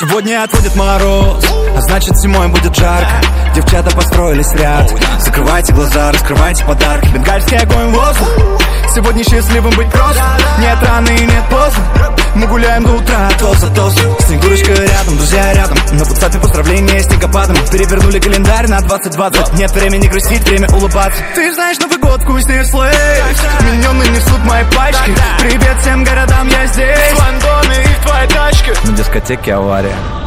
Сегодня отводит мороз, а значит зимой будет жарко. Девчата построились ряд. Закрывайте глаза, раскрывайте подарки. Бенгальский огонь, воздух. Сегодня счастливым быть просто. Нет раны и нет поздно. Мы гуляем до утра, тост за тостом. Снегурочка рядом, друзья рядом. На WhatsApp поздравления снегопадом. Перевернули календарь на 2020. Нет времени грустить, время улыбаться. Ты знаешь, Новый год вкуснее слэйв. Миньоны несут мои пачки. Привет всем городам, я здесь. В Лондоне и в твоей тачке. На дискотеке авария.